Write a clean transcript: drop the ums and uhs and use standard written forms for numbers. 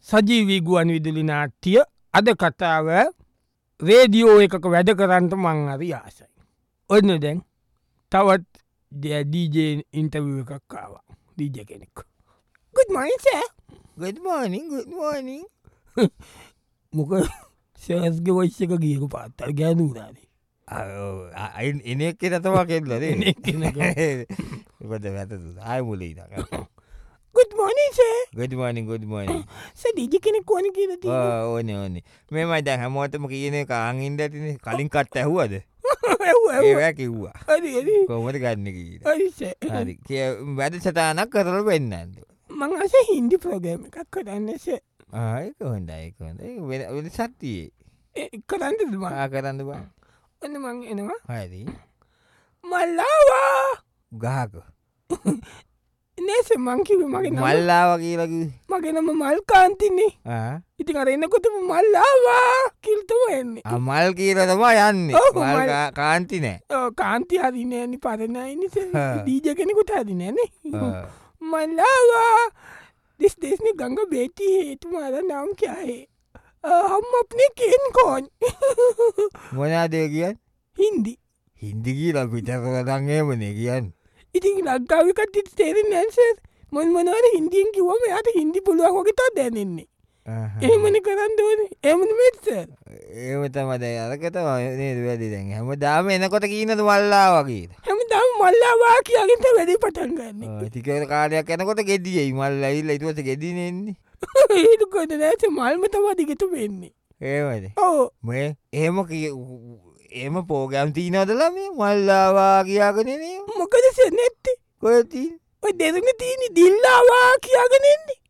සජීවී ගුවන් විදුලි නාට්‍ය අද කතාව රේඩියෝ එකක වැඩ කරන්නට මං හරි ආසයි. ඔන්න දැන් තවත් ඩීජේ ඉන්ටර්විව් එකක් ආවා. ඩීජේ කෙනෙක්. Good morning sir. Good morning. මොකද සර්ස්ගේ වොයිස් එක ගියක පාත්තල් ගෑනුනානේ. එනෙක් තවා කෙල්ලද එනෙක් කෙනෙක්. ආය මුලේ Good morning sir. good morning sir DJ කෙනෙක් ඕනේ කියලා තියෙනවා. ඕනේ මෙමයි දැන් හැමෝටම කියන එක අහන් ඉඳලා කලින් කට්ට ඇහුවද ඇහුවා. ඒවා කිව්වා හරි. කොහොමද ගන්න කියලා හරි සර්. හරි වැඩසටහනක් කරලා වෙන්නන්න මං ආසේ හින්දි ප්‍රෝග්‍රෑම් එකක් කරන්න සර්. ඒක හොඳයි වෙන සත්තියේ කරන්නද මං? කරන්න බා ඔන්න මං එනවා. හරි මල්ලාවා ගහක නේස මං කිව්වේ මගේ නම මල්ලාව කියලා කිව්වේ මගේ නම මල්කාන්තිනේ. ඉතින් අර එනකොටම මල්ලාවා කියලා තමයි එන්නේ. මල් කියලා තමයි යන්නේ. ඔව්, මල් මල්. කාන්ති නෑ. ඔව් කාන්ති හරි නෑනේ පරණයිනේ සර්. ආ. ඩීජේ කෙනෙකුට හරි නෑනේ. ආ. मलावा जिस देश में गंगा बेटी है तुम्हारा नाम क्या है? हम अपने किन कौन? මොනවද ඒ කියන්නේ? हिंदी. හින්දි කියලා පිටරටන් එහෙමනේ කියන්නේ. ඉතින් ලංකාවේ කට්ටියට තේරෙන්නේ නැහැ සර්. මොනවාරි හින්දියෙන් කිව්වම එයාට හින්දි පුළුවන් වගේ තමයි දැනෙන්නේ. එහෙමනේ කරන්න ඕනේ. එහෙම නෙමෙයි සර්. ඒව තමයි දැන් අරක තමයි නේද වැඩි දැන් හැමදාම එනකොට කියනද මල්ලාවා කියලා. හැමදාම මල්ලාවා කියලාගෙන තමයි වැඩේ පටන් ගන්නෙ. ටික කාලයක් යනකොට ගෙඩියයි මල් ඇවිල්ලා ඊට පස්සේ ගෙඩිනේ එන්නේ. ඒක කොහෙද නැති මල්ම තමයි දිගටම එන්නේ. ඒවද? ඔව්. මේ එහෙම ප්‍රෝග්‍රෑම් තියනවද ළමයි මල්ලාවා කියාගෙන එන්නේ? මොකද සර් නැත්තේ? කොහෙද තියෙන්නේ? ඔය දෙරණ තියෙන්නේ දිල්ලාවා කියලාගෙන එන්නේ.